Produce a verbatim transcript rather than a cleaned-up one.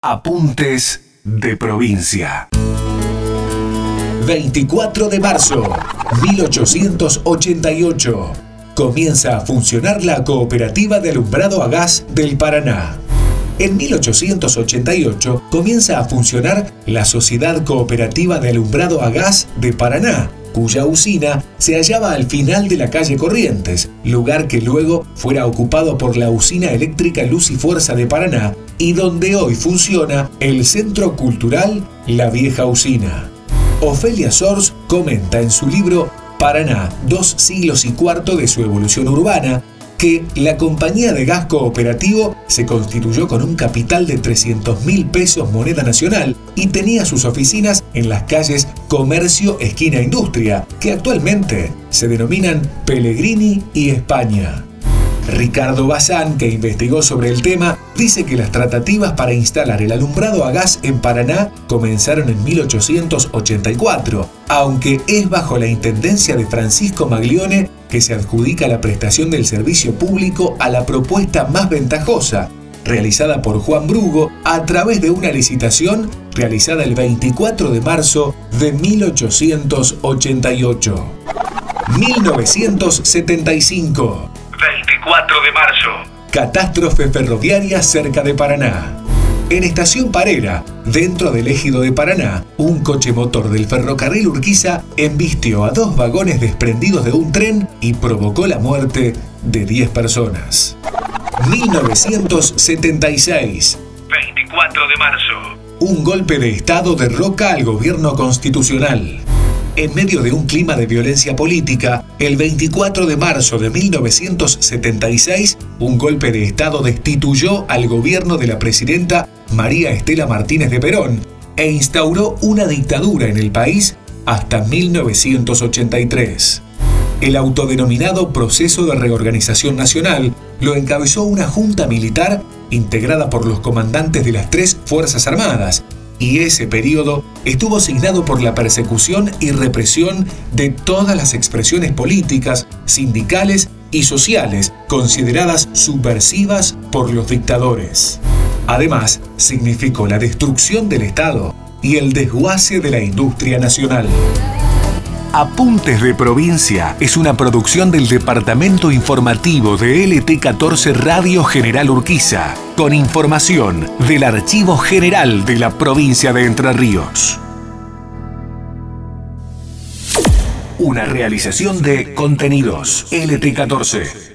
Apuntes de provincia. veinticuatro de marzo de mil ochocientos ochenta y ocho. Comienza a funcionar la Cooperativa de Alumbrado a Gas del Paraná. En mil ochocientos ochenta y ocho comienza a funcionar la Sociedad Cooperativa de Alumbrado a Gas de Paraná, cuya usina se hallaba al final de la calle Corrientes, lugar que luego fuera ocupado por la Usina Eléctrica Luz y Fuerza de Paraná y donde hoy funciona el Centro Cultural La Vieja Usina. Ofelia Sors comenta en su libro Paraná, dos siglos y cuarto de su evolución urbana, que la compañía de gas cooperativo se constituyó con un capital de trescientos mil pesos moneda nacional y tenía sus oficinas en las calles Comercio, Esquina Industria, que actualmente se denominan Pellegrini y España. Ricardo Bazán, que investigó sobre el tema, dice que las tratativas para instalar el alumbrado a gas en Paraná comenzaron en mil ochocientos ochenta y cuatro, aunque es bajo la intendencia de Francisco Maglione que se adjudica la prestación del servicio público a la propuesta más ventajosa, realizada por Juan Brugo a través de una licitación realizada el veinticuatro de marzo de mil ochocientos ochenta y ocho. mil novecientos setenta y cinco. veinticuatro de marzo. Catástrofe ferroviaria cerca de Paraná. En Estación Parera, dentro del ejido de Paraná, un coche motor del ferrocarril Urquiza embistió a dos vagones desprendidos de un tren y provocó la muerte de diez personas. mil novecientos setenta y seis. veinticuatro de marzo. Un golpe de Estado derroca al gobierno constitucional. En medio de un clima de violencia política, el veinticuatro de marzo de mil novecientos setenta y seis, un golpe de Estado destituyó al gobierno de la presidenta María Estela Martínez de Perón e instauró una dictadura en el país hasta mil novecientos ochenta y tres. El autodenominado Proceso de Reorganización Nacional lo encabezó una junta militar integrada por los comandantes de las tres Fuerzas Armadas, y ese periodo estuvo signado por la persecución y represión de todas las expresiones políticas, sindicales y sociales consideradas subversivas por los dictadores. Además, significó la destrucción del Estado y el desguace de la industria nacional. Apuntes de provincia es una producción del Departamento Informativo de L T catorce Radio General Urquiza, con información del Archivo General de la Provincia de Entre Ríos. Una realización de Contenidos L T catorce.